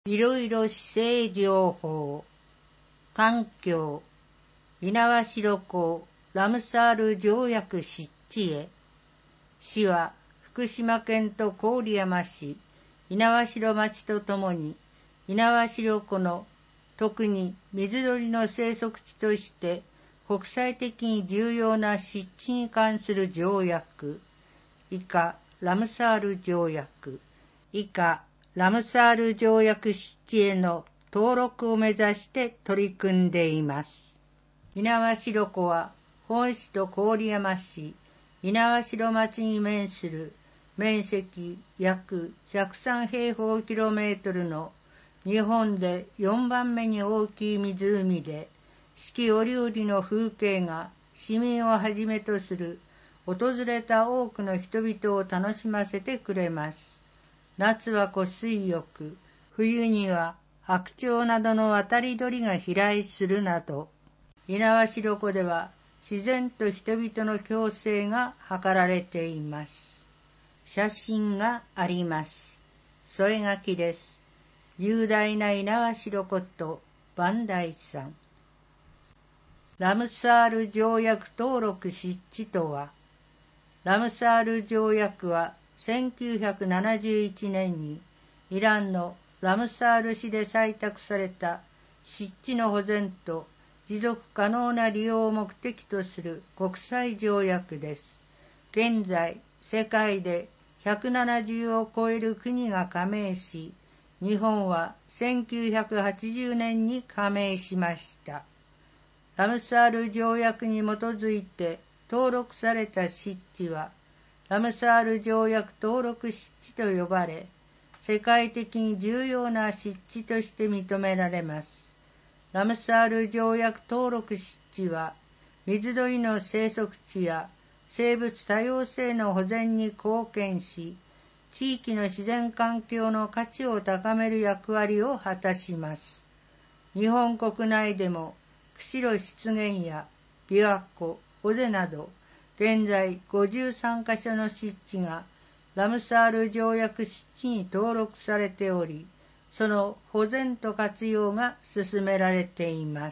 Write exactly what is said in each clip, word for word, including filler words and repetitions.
いろいろ市政情報、環境、猪苗代湖ラムサール条約湿地へ。市は福島県と郡山市、猪苗代町とともに、猪苗代湖の特に水鳥の生息地として国際的に重要な湿地に関する条約、以下ラムサール条約、以下ラムサール条約湿地への登録を目指して取り組んでいます。猪苗代湖は本市と郡山市、猪苗代町に面する面積約ひゃくさん平方キロメートルの日本でよんばんめに大きい湖で、四季折々の風景が市民をはじめとする訪れた多くの人々を楽しませてくれます。夏は湖水浴、冬には白鳥などの渡り鳥が飛来するなど、猪苗代湖では自然と人々の共生が図られています。写真があります。添え書きです。雄大な猪苗代湖と磐梯山。ラムサール条約登録湿地とは、ラムサール条約はせんきゅうひゃくななじゅういちねんにイランのラムサール市で採択された湿地の保全と持続可能な利用を目的とする国際条約です。現在、世界でひゃくななじゅうを超える国が加盟し、日本はせんきゅうひゃくはちじゅうねんに加盟しました。ラムサール条約に基づいて登録された湿地は、ラムサール条約登録湿地と呼ばれ、世界的に重要な湿地として認められます。ラムサール条約登録湿地は、水鳥の生息地や生物多様性の保全に貢献し、地域の自然環境の価値を高める役割を果たします。日本国内でも、釧路湿原や琵琶湖、尾瀬など、現在ごじゅうさんカ所の湿地がラムサール条約湿地に登録されており、その保全と活用が進められています。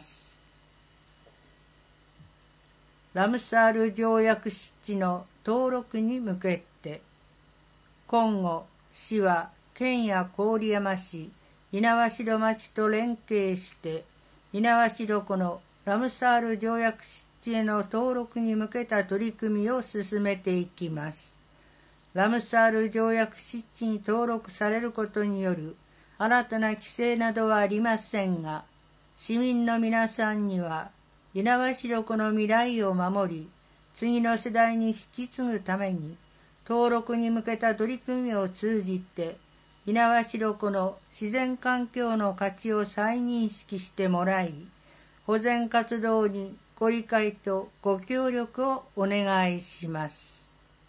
ラムサール条約湿地の登録に向けて、今後、市は県や郡山市、猪苗代町と連携して、猪苗代湖のラムサール条約湿地への登録に向けた取り組みを進めていきます。ラムサール条約湿地に登録されることによる新たな規制などはありませんが、市民の皆さんには、猪苗代湖の未来を守り、次の世代に引き継ぐために、登録に向けた取り組みを通じて、猪苗代湖の自然環境の価値を再認識してもらい、保全活動にご理解とご協力をお願いします。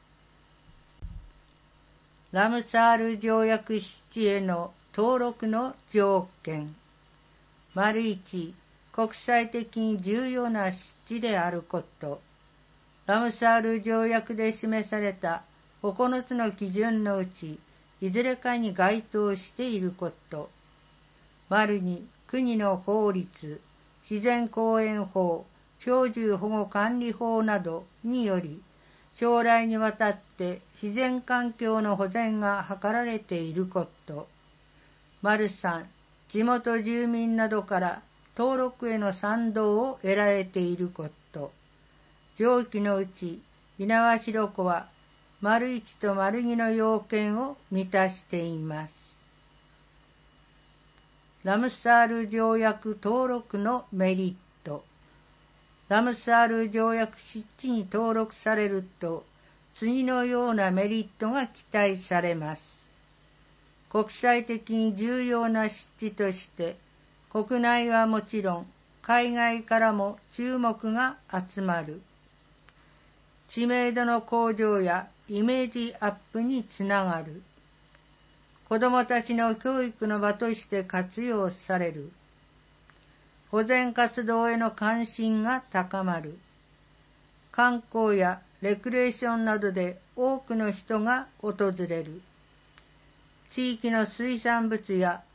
ラムサール条約湿地への登録の条件。丸いち、国際的に重要な湿地であること。ラムサール条約で示されたここのつの基準のうち、いずれかに該当していること。丸に、国の法律、自然公園法、鳥獣保護管理法などにより、将来にわたって自然環境の保全が図られていること。丸さん、地元住民などから登録への賛同を得られていること。上記のうち、猪苗代湖は、丸いちと丸にの要件を満たしています。ラムサール条約登録のメリット。ラムサール条約湿地に登録されると、次のようなメリットが期待されます。国際的に重要な湿地として、国内はもちろん、海外からも注目が集まる。知名度の向上やイメージアップにつながる。子どもたちの教育の場として活用される。保全活動への関心が高まる。観光やレクレーションなどで多くの人が訪れる。地域の水産物や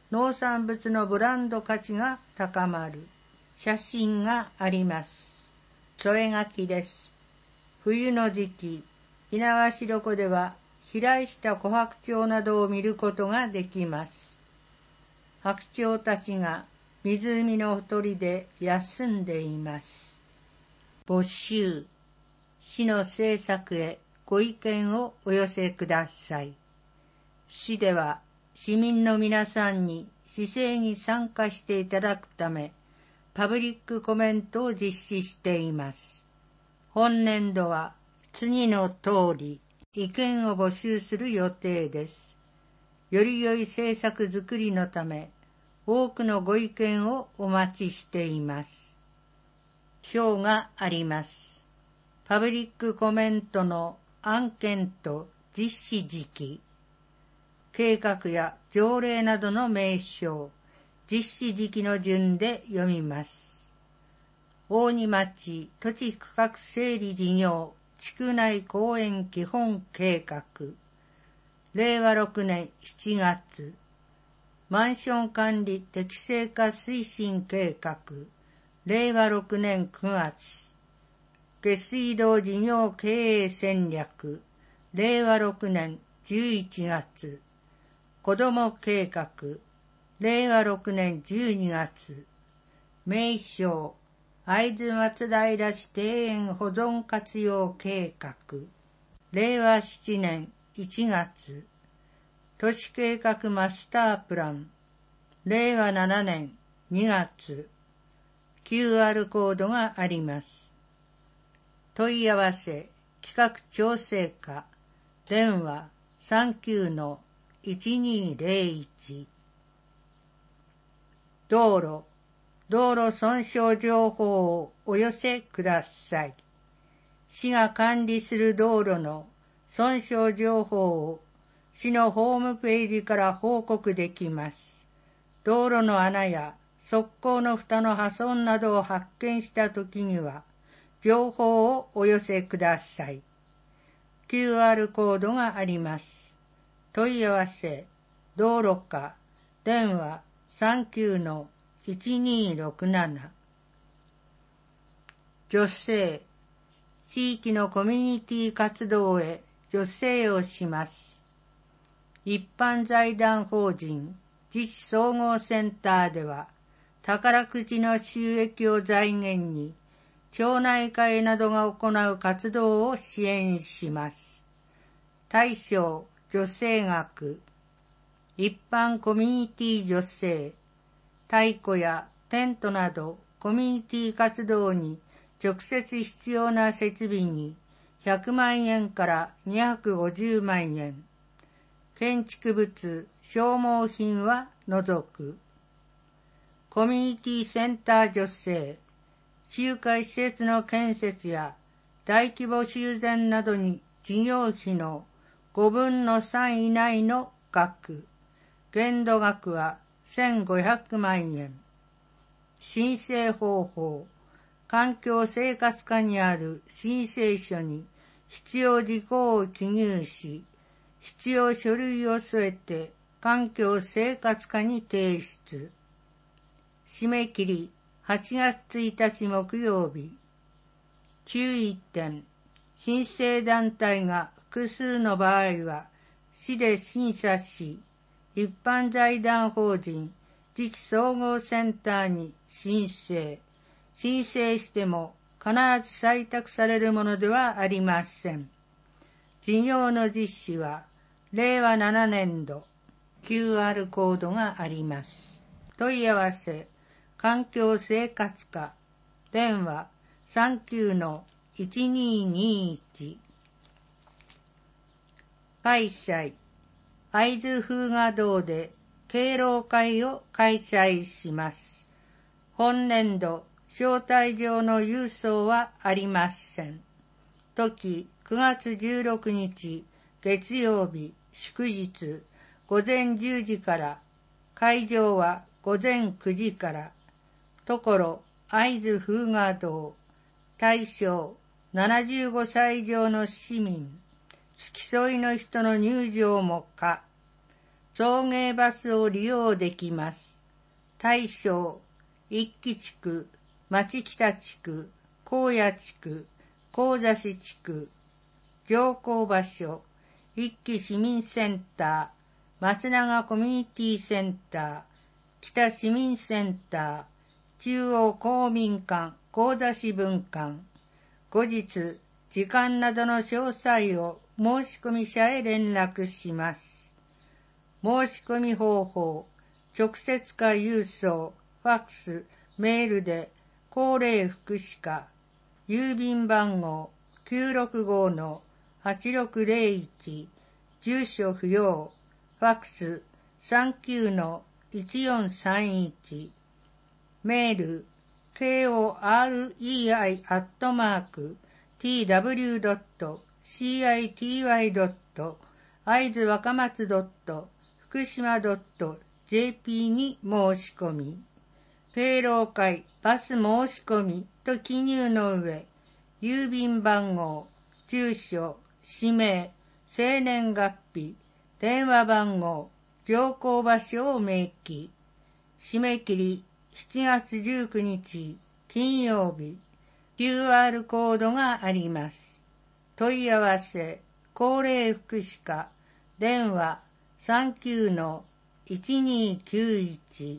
農産物のブランド価値が高まる。写真があります。添え書きです。冬の時期、猪苗代湖では飛来した琥珀鳥などを見ることができます。白鳥たちが湖のほとりで休んでいます。募集。市の政策へご意見をお寄せください。市では市民の皆さんに市政に参加していただくため、パブリックコメントを実施しています。本年度は次の通り意見を募集する予定です。より良い政策づくりのため、多くのご意見をお待ちしています。表があります。パブリックコメントの案件と実施時期、計画や条例などの名称、実施時期の順で読みます。大仁町土地区画整理事業地区内公園基本計画、れいわろくねんしちがつ、マンション管理適正化推進計画、れいわろくねんくがつ、下水道事業経営戦略、れいわろくねんじゅういちがつ、子ども計画、れいわろくねんじゅうにがつ、名称、会津松平市庭園保存活用計画、れいわしちねんいちがつ、都市計画マスタープラン、れいわななねんにがつ、キューアール コードがあります。問い合わせ、企画調整課、電話 さんきゅうのいちにーぜろいち。道路、道路損傷情報をお寄せください。市が管理する道路の損傷情報を市のホームページから報告できます。道路の穴や側溝の蓋の破損などを発見したときには、情報をお寄せください。キューアール コードがあります。問い合わせ、道路課、電話 さんきゅうのいちにーろくなな。助成、地域のコミュニティ活動へ助成をします。一般財団法人自治総合センターでは、宝くじの収益を財源に、町内会などが行う活動を支援します。対象、助成額、一般コミュニティ助成、太鼓やテントなどコミュニティ活動に直接必要な設備にひゃくまんえんからにひゃくごじゅうまんえん、建築物、消耗品は除く。コミュニティセンター助成、集会施設の建設や大規模修繕などに事業費のごぶんのさん以内の額、限度額はせんごひゃくまんえん。申請方法、環境生活課にある申請書に必要事項を記入し、必要書類を添えて環境生活課に提出。締め切りはちがつついたち木曜日。注意点、申請団体が複数の場合は、市で審査し、一般財団法人自治総合センターに申請。申請しても必ず採択されるものではありません。事業の実施は、れいわななねんど、キューアール コードがあります。問い合わせ、環境生活課、電話 さんきゅうのいちにーにーいち。開催、会津風雅堂で敬老会を開催します。本年度、招待状の郵送はありません。時、くがつじゅうろくにち、月曜日、祝日、ごぜんじゅうじから、会場はごぜんくじから、ところ、会津風雅堂、対象、ななじゅうごさい以上の市民、付き添いの人の入場も可。 送迎バスを利用できます。対象、一木地区、町北地区、高野地区、高座市地区。乗降場所、一木市民センター、松永コミュニティセンター、北市民センター、中央公民館、高座市分館。後日、時間などの詳細を申し込み者へ連絡します。申し込み方法、直接か郵送、ファックス、メールで、高齢福祉課、郵便番号 きゅうろくごのはちろくゼロいち、住所不要、ファックス さんきゅうのいちよんさんいち、メール ケーオーアールイーアイ アットマーク ティーダブリュー ドット シーアイティーワイ ドット 会津若松 ドット 福島 ドット ジェーピー に申し込み、敬老会バス申し込みと記入の上、郵便番号、住所、氏名、生年月日、電話番号、乗降場所を明記。締め切りしちがつじゅうくにち金曜日。キューアール コードがあります。問い合わせ、高齢福祉課、電話 さんきゅうのいちにきゅういち。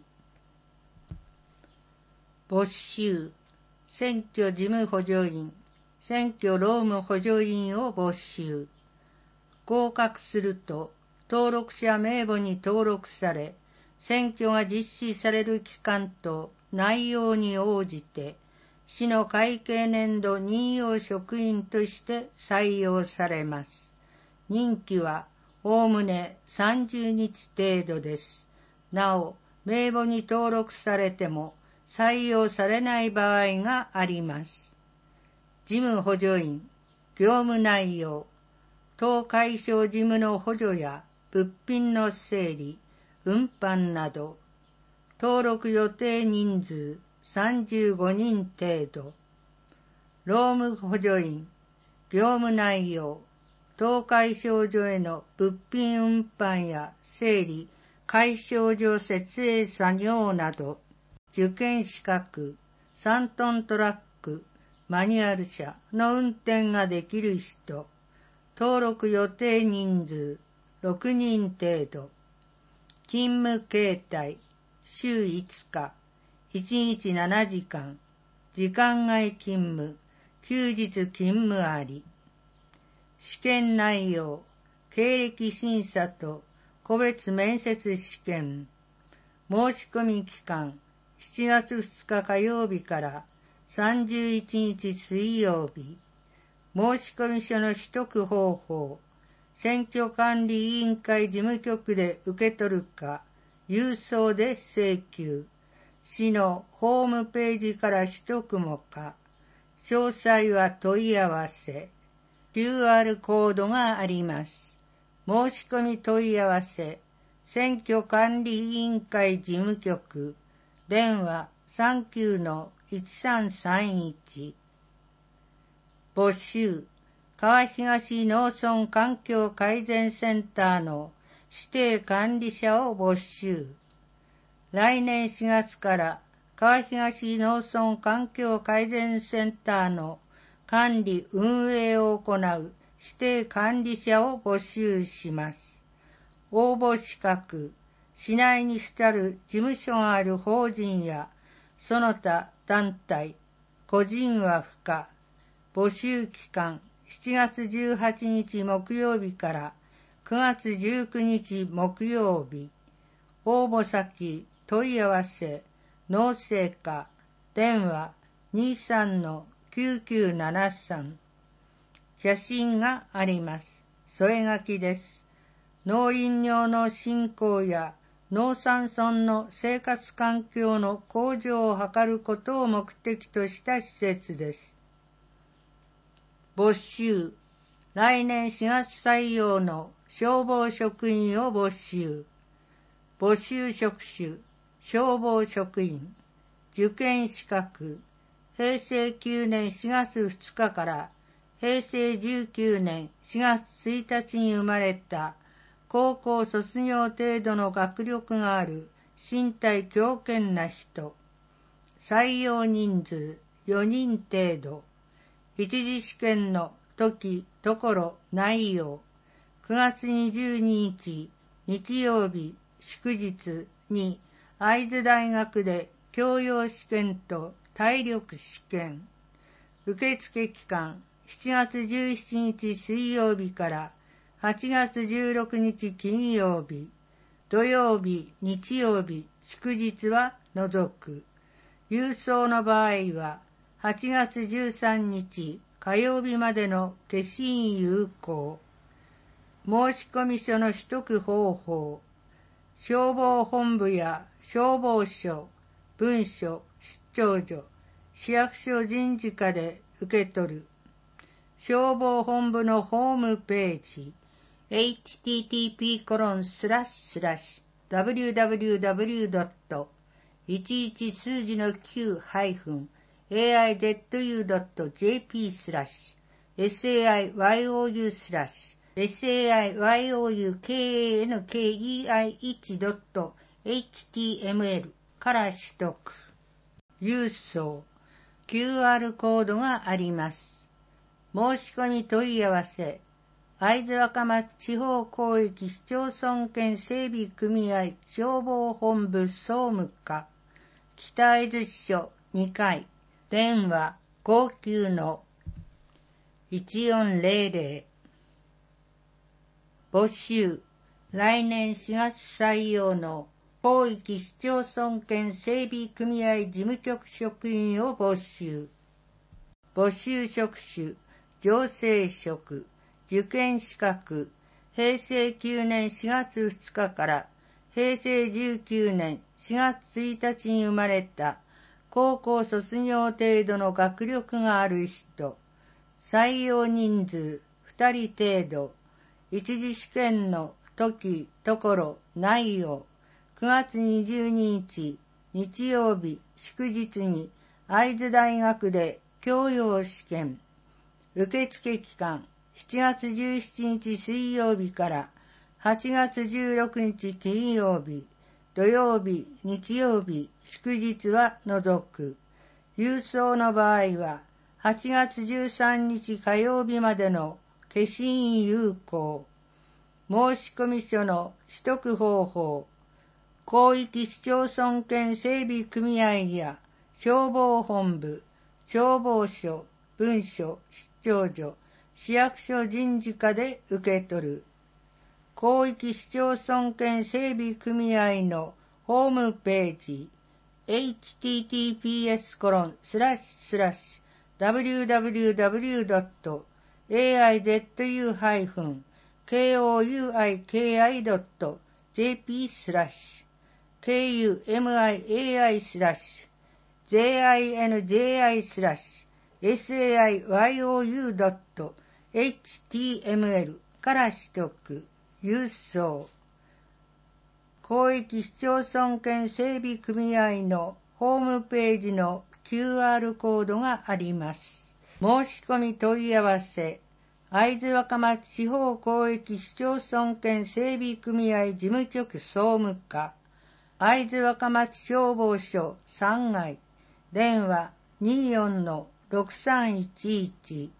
募集、選挙事務補助員、選挙労務補助員を募集。合格すると、登録者名簿に登録され、選挙が実施される期間と内容に応じて、市の会計年度任用職員として採用されます。任期はおおむねさんじゅうにち程度です。なお、名簿に登録されても採用されない場合があります。事務補助員、業務内容、当該省事務の補助や物品の整理、運搬など、登録予定人数さんじゅうごにん程度。労務補助員、業務内容、当該省所への物品運搬や整理、該省所設営作業など、受験資格、さんトントラック、マニュアル車の運転ができる人、登録予定人数ろくにん程度。勤務形態、週いつか、いちにちななじかん、時間外勤務、休日勤務あり。試験内容、経歴審査と個別面接試験。申し込み期間、しちがつふつか火曜日からさんじゅういちにち水曜日。申し込み書の取得方法、選挙管理委員会事務局で受け取るか、郵送で請求。市のホームページから取得もか。詳細は問い合わせ。キューアール コードがあります。申し込み問い合わせ。選挙管理委員会事務局。電話 さんきゅうのいちさんさんいち。募集、川東農村環境改善センターの指定管理者を募集。来年しがつから川東農村環境改善センターの管理運営を行う指定管理者を募集します。応募資格、市内に主る事務所がある法人やその他団体、個人は不可。募集期間、しちがつじゅうはちにち木曜日からくがつじゅうくにち木曜日。応募先、問い合わせ、農政課、電話 にさんのきゅうきゅうななさん。写真があります。添え書きです。農林業の振興や農山村の生活環境の向上を図ることを目的とした施設です。募集、来年しがつ採用の消防職員を募集。募集職種、消防職員。受験資格、へいせいきゅうねんしがつふつかからへいせいじゅうきゅうねんしがつついたちに生まれた高校卒業程度の学力がある身体強健な人。採用人数よにん程度。一次試験の時、ところ、内容。くがつにじゅうににち日曜日祝日に会津大学で教養試験と体力試験。受付期間しちがつじゅうしちにち水曜日からはちがつじゅうろくにち金曜日。土曜日、日曜日、祝日は除く。郵送の場合ははちがつじゅうさんにち火曜日までの消印有効。申込書の取得方法。消防本部や消防署、分署、出張所、市役所人事課で受け取る。消防本部のホームページ。エイチティーティーピーコロンスラッシュスラッシュダブリューダブリューダブリュードットいちいち数字の きゅう ハイフン エーアイゼットユードットジェーピー スラッシュ エスエーアイワイオーユー スラッシュ エスエーアイワイオーユーケーエーエヌケーイーアイワンドットエイチティーエムエル から取得。郵送 キューアール コードがあります。申し込み問い合わせ。会津若松地方広域市町村圏整備組合消防本部総務課北会津支所にかい電話 ごきゅうのいちよんゼロゼロ 募集来年しがつ採用の広域市町村圏整備組合事務局職員を募集。募集職種行政職受験資格、平成きゅうねんしがつふつかから平成じゅうきゅうねんしがつついたちに生まれた高校卒業程度の学力がある人、採用人数ふたり程度、一次試験の時、ところ、内容、くがつにじゅうににち日曜日祝日に会津大学で教養試験、受付期間しちがつじゅうしちにち水曜日からはちがつじゅうろくにち金曜日、土曜日、日曜日、祝日は除く。郵送の場合ははちがつじゅうさんにち火曜日までの消印有効。申込書の取得方法。広域市町村圏整備組合や消防本部、消防署、分署、出張所、市役所人事課で受け取る。広域市町村圏整備組合のホームページ エイチティーティーピーエスコロンスラッシュスラッシュダブリューダブリューダブリュードットエーアイゼットユーハイフンケーオーユーアイケーアイドットジェーピー スラッシュ ケーユーエムアイエーアイ スラッシュ ジェーアイエヌジェーアイ スラッシュ エスエーアイワイオーユードットエイチティーエムエル から取得。郵送。広域市町村圏整備組合のホームページの キューアール コードがあります。申し込み問い合わせ。会津若松地方広域市町村圏整備組合事務局総務課。会津若松消防署さんがい。電話 にじゅうよんのろくさんいちいち